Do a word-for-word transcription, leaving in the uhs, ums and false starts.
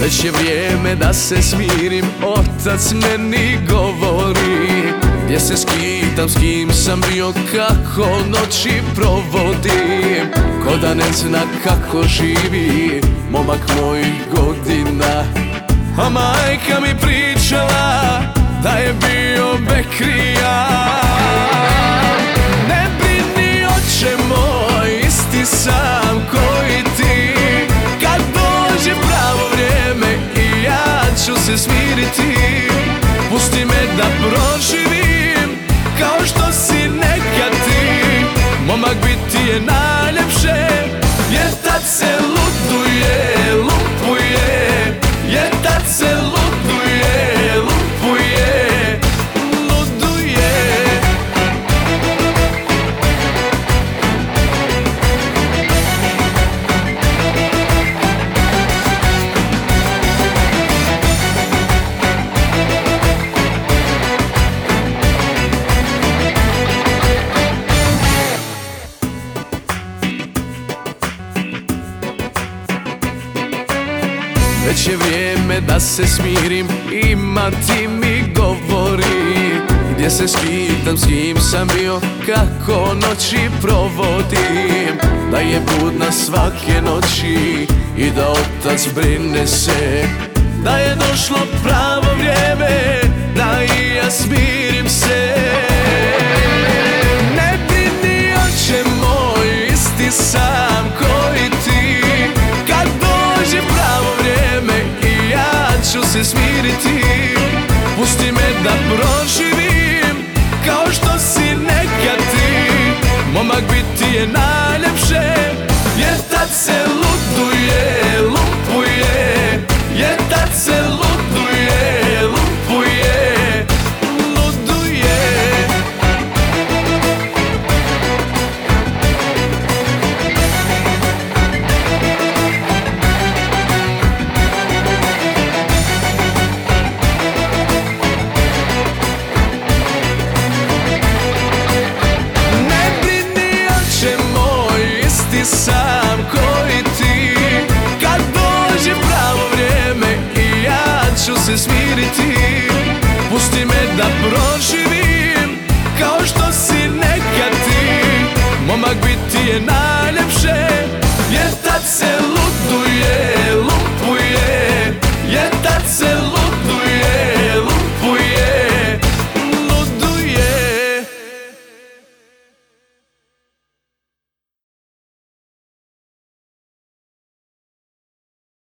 Već je vrijeme da se smirim, otac meni govori. Gdje se skitam, s kim sam bio, kako noći provodim. Ko da ne zna kako živi momak mojih godina. A majka mi pričala da je bio bekrija. Ne brini oče moj, isti sam koji ti. Kad dođe pravo vrijeme i ja ću se smiriti. Pusti me da proživim kao što si nekad ti. Momak biti je najljepše, jer tad se luduje, lupuje. Jer tad se luduje, lupuje, luduje. Već je vrijeme da se smirim, ima ti mi govori. Gdje se skitam, s kim sam bio, kako noći provodim. Da je budna svake noći i da otac brine se. Da je došlo pravo vrijeme, da i ja smirim se. Ne brini oče moj, isti sam koji ti. Kad dođe pravo vrijeme i ja ću se smiriti. Pusti me da proživim kao što si nekad ti. Momak biti je najljepše, jer tad se luduje, lupuje. Jer tad se luduje, lupuje, luduje. Sam koji ti. Kad dođe pravo vrijeme i ja ću se smiriti. Pusti me da proživim kao što si nekad ti. Momak biti je najljepše, jer tad se